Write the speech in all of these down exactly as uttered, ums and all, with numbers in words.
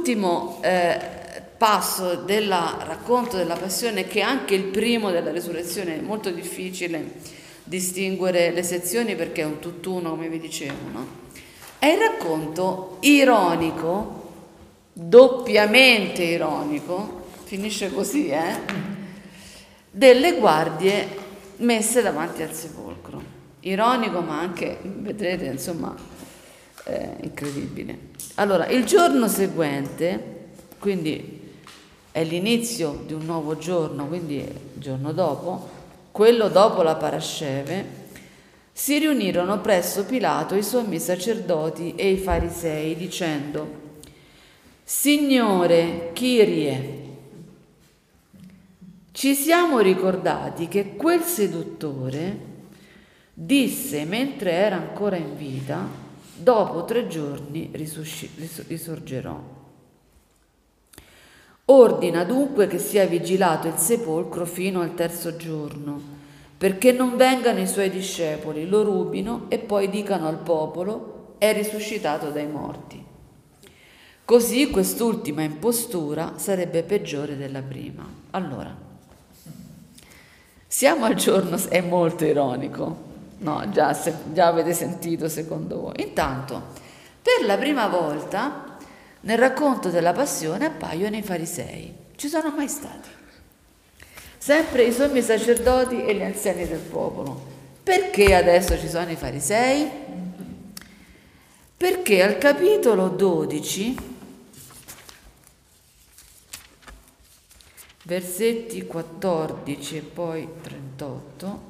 Quest'ultimo eh, passo del racconto della passione, che è anche il primo della resurrezione, è molto difficile distinguere le sezioni perché è un tutt'uno, come vi dicevo, no? È il racconto ironico, doppiamente ironico, finisce così, eh, delle guardie messe davanti al sepolcro. Ironico, ma anche, vedrete, insomma, eh, incredibile. Allora, il giorno seguente, quindi è l'inizio di un nuovo giorno, quindi il giorno dopo, quello dopo la Parasceve, si riunirono presso Pilato i sommi sacerdoti e i farisei, dicendo: Signore, Kyrie, ci siamo ricordati che quel seduttore disse mentre era ancora in vita: dopo tre giorni risusci- risorgerò. Ordina dunque che sia vigilato il sepolcro fino al terzo giorno, perché non vengano i suoi discepoli, lo rubino e poi dicano al popolo: è risuscitato dai morti. Così quest'ultima impostura sarebbe peggiore della prima. Allora, siamo al giorno, è molto ironico. No, già, se, già avete sentito secondo voi. Intanto, per la prima volta nel racconto della passione appaiono i farisei. Ci sono mai stati? Sempre i sommi sacerdoti e gli anziani del popolo. Perché adesso ci sono i farisei? Perché al capitolo dodici, versetti quattordici e poi trentotto,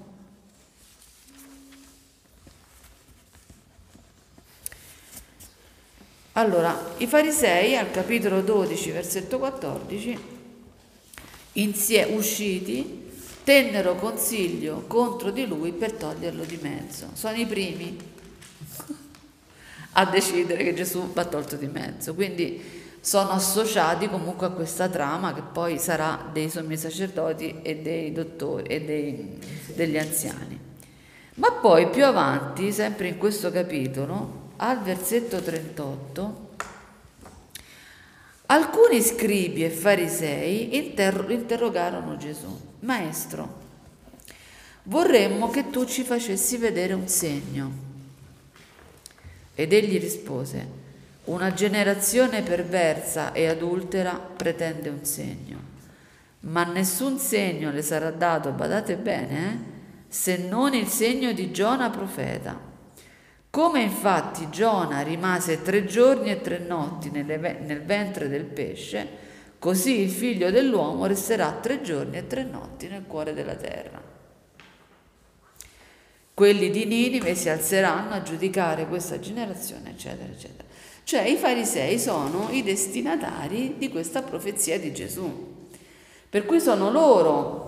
allora, i farisei al capitolo dodici, versetto quattordici, insieme usciti, tennero consiglio contro di lui per toglierlo di mezzo. Sono i primi a decidere che Gesù va tolto di mezzo, quindi sono associati comunque a questa trama che poi sarà dei sommi sacerdoti e dei dottori e dei, degli anziani. Ma poi più avanti, sempre in questo capitolo, al versetto trentotto, alcuni scribi e farisei inter- interrogarono Gesù: Maestro, vorremmo che tu ci facessi vedere un segno. Ed egli rispose: una generazione perversa e adultera pretende un segno, ma nessun segno le sarà dato, badate bene, eh, se non il segno di Giona profeta. Come infatti Giona rimase tre giorni e tre notti nelle, nel ventre del pesce, così il figlio dell'uomo resterà tre giorni e tre notti nel cuore della terra. Quelli di Ninive si alzeranno a giudicare questa generazione, eccetera, eccetera. Cioè i farisei sono i destinatari di questa profezia di Gesù, per cui sono loro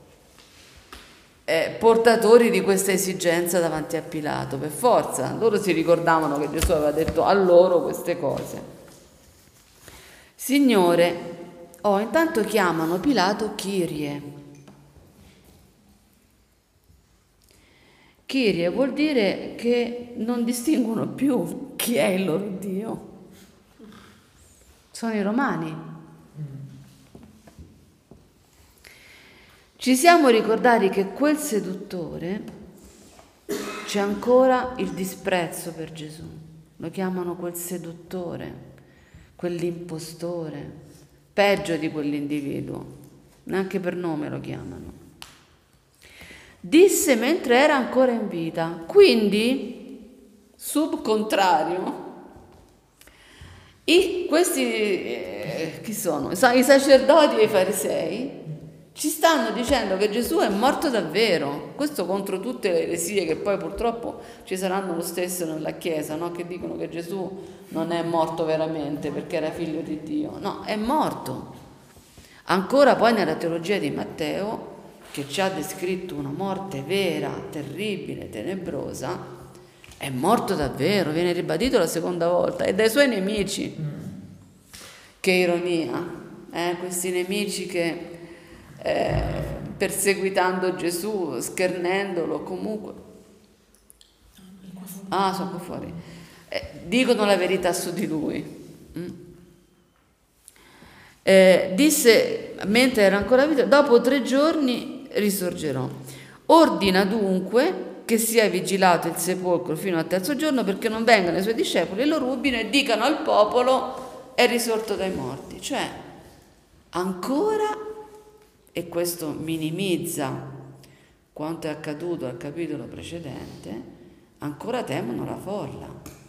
Eh, portatori di questa esigenza davanti a Pilato, per forza. Loro si ricordavano che Gesù aveva detto a loro queste cose. Signore, oh, intanto chiamano Pilato Kyrie. Kyrie vuol dire che non distinguono più chi è il loro Dio. Sono i romani. Ci siamo ricordati che quel seduttore, c'è ancora il disprezzo per Gesù, lo chiamano quel seduttore, quell'impostore, peggio di quell'individuo, neanche per nome lo chiamano. Disse mentre era ancora in vita, quindi, sub contrario, i, questi, eh, chi sono? I sacerdoti e i farisei ci stanno dicendo che Gesù è morto davvero, questo contro tutte le eresie che poi purtroppo ci saranno lo stesso nella Chiesa, no? Che dicono che Gesù non è morto veramente perché era figlio di Dio, no, è morto. Ancora poi nella teologia di Matteo, che ci ha descritto una morte vera, terribile, tenebrosa, è morto davvero, viene ribadito la seconda volta, e dai suoi nemici. Che ironia, eh? Questi nemici che Eh, perseguitando Gesù, schernendolo comunque, ah, sono qua fuori, eh, dicono la verità su di lui. Mm? Eh, disse, mentre era ancora vivo, dopo tre giorni risorgerò. Ordina dunque che sia vigilato il sepolcro fino al terzo giorno, perché non vengano i suoi discepoli e lo rubino e dicano al popolo: è risorto dai morti. Cioè, ancora, e questo minimizza quanto è accaduto al capitolo precedente, ancora temono la folla.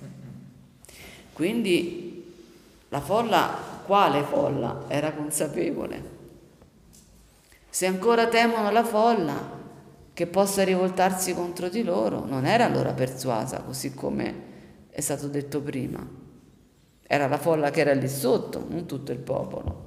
Quindi la folla, quale folla? Era consapevole. Se ancora temono la folla che possa rivoltarsi contro di loro, non era allora persuasa, così come è stato detto prima. Era la folla che era lì sotto, non tutto il popolo.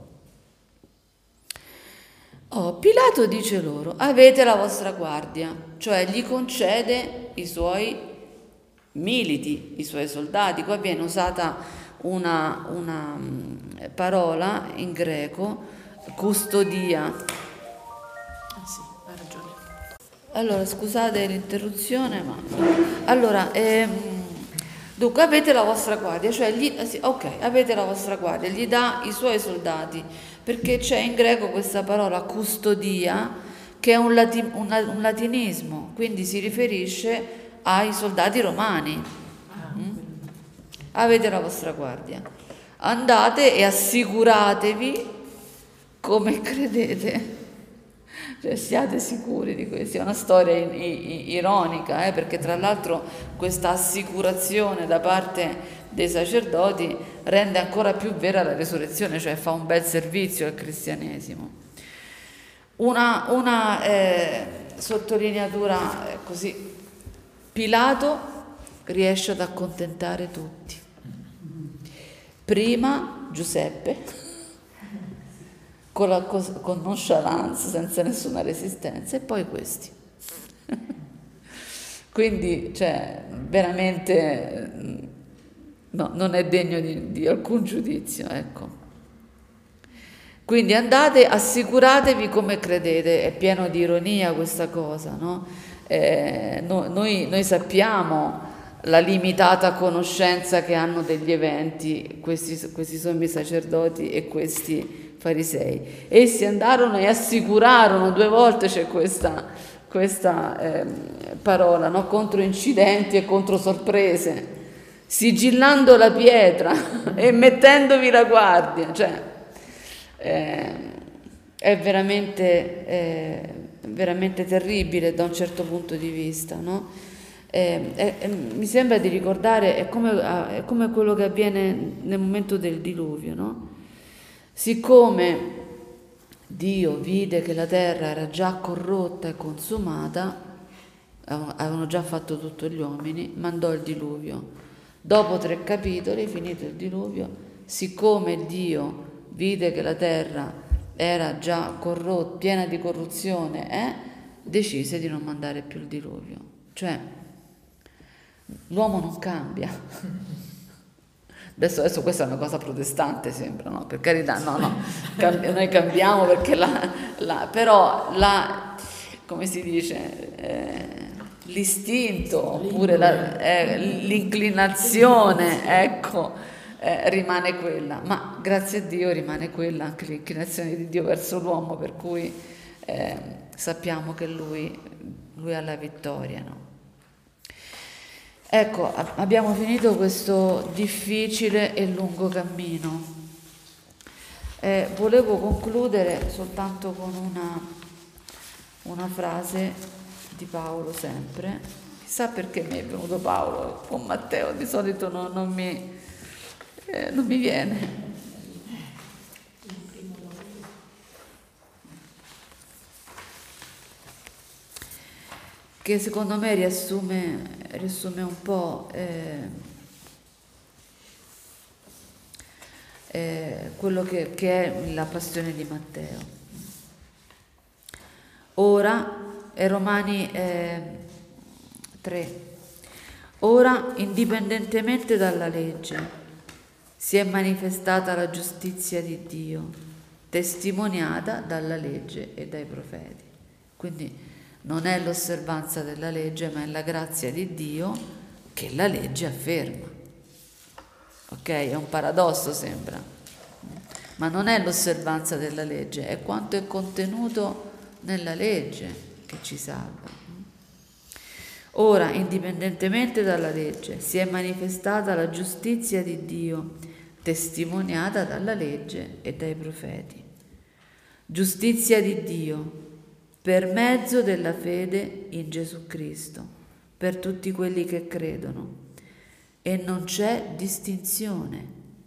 Oh, Pilato dice loro: avete la vostra guardia, cioè gli concede i suoi militi, i suoi soldati. Qua viene usata una, una parola in greco, custodia. Ah sì, hai ragione. Allora, scusate l'interruzione, ma allora, ehm, dunque avete la vostra guardia, cioè gli, eh sì, ok, avete la vostra guardia, gli dà i suoi soldati, perché c'è in greco questa parola custodia che è un, lati, un, un latinismo, quindi si riferisce ai soldati romani. Mm? Avete la vostra guardia, andate e assicuratevi come credete. Cioè, siate sicuri di questo. È una storia in, in, ironica, eh, perché tra l'altro questa assicurazione da parte dei sacerdoti rende ancora più vera la resurrezione, cioè fa un bel servizio al cristianesimo. Una, una eh, sottolineatura eh, così: Pilato riesce ad accontentare tutti. Prima Giuseppe, con, la, con nonchalance, senza nessuna resistenza, e poi questi. Quindi, cioè, veramente no, non è degno di, di alcun giudizio, ecco. Quindi andate, assicuratevi come credete. È pieno di ironia questa cosa, no? Eh, no noi, noi sappiamo la limitata conoscenza che hanno degli eventi questi, questi sommi sacerdoti e questi farisei. Essi andarono e assicurarono, due volte c'è questa, questa eh, parola, no? Contro incidenti e contro sorprese, sigillando la pietra e mettendovi la guardia. Cioè, eh, è veramente, eh, veramente terribile da un certo punto di vista, no? Eh, eh, mi sembra di ricordare, è come, è come quello che avviene nel momento del diluvio, no? Siccome Dio vide che la terra era già corrotta e consumata, avevano già fatto tutto gli uomini, mandò il diluvio. Dopo tre capitoli, finito il diluvio, siccome Dio vide che la terra era già corrotta, piena di corruzione, eh, decise di non mandare più il diluvio. Cioè, l'uomo non cambia. Adesso, adesso questa è una cosa protestante, sembra, no? Per carità, no, no, cambi- noi cambiamo perché la, la però la, come si dice, eh, l'istinto oppure la, eh, l'inclinazione, ecco, eh, rimane quella, ma grazie a Dio rimane quella anche l'inclinazione di Dio verso l'uomo, per cui eh, sappiamo che lui, lui ha la vittoria, no? Ecco, abbiamo finito questo difficile e lungo cammino. Eh, volevo concludere soltanto con una, una frase di Paolo sempre. Chissà perché mi è venuto Paolo con Matteo, di solito non, non, mi, eh, non mi viene. Che secondo me riassume, riassume un po' eh, eh, quello che, che è la passione di Matteo. Ora, è Romani eh, tre, ora, indipendentemente dalla legge, si è manifestata la giustizia di Dio, testimoniata dalla legge e dai profeti. Quindi non è l'osservanza della legge, ma è la grazia di Dio che la legge afferma. Ok? È un paradosso, sembra. ma non è l'osservanza della legge, è quanto è contenuto nella legge che ci salva. Ora, indipendentemente dalla legge, si è manifestata la giustizia di Dio, testimoniata dalla legge e dai profeti. Giustizia di Dio per mezzo della fede in Gesù Cristo, per tutti quelli che credono. E non c'è distinzione.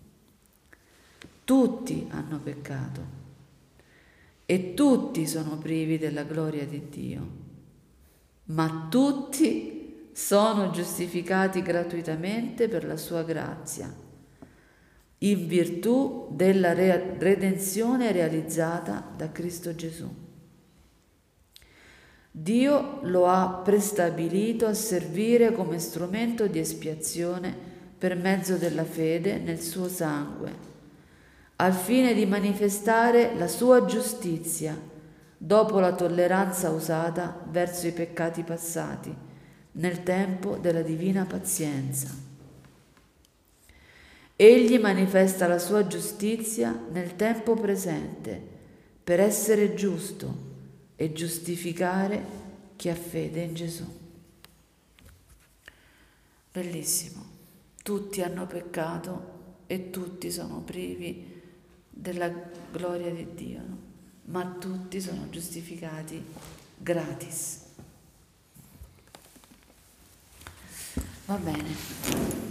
Tutti hanno peccato e tutti sono privi della gloria di Dio. Ma tutti sono giustificati gratuitamente per la sua grazia, in virtù della re- redenzione realizzata da Cristo Gesù. Dio lo ha prestabilito a servire come strumento di espiazione per mezzo della fede nel suo sangue, al fine di manifestare la sua giustizia dopo la tolleranza usata verso i peccati passati, nel tempo della divina pazienza. Egli manifesta la sua giustizia nel tempo presente, per essere giusto e giustificare chi ha fede in Gesù. Bellissimo. Tutti hanno peccato e tutti sono privi della gloria di Dio, no? Ma tutti sono giustificati gratis. Va bene.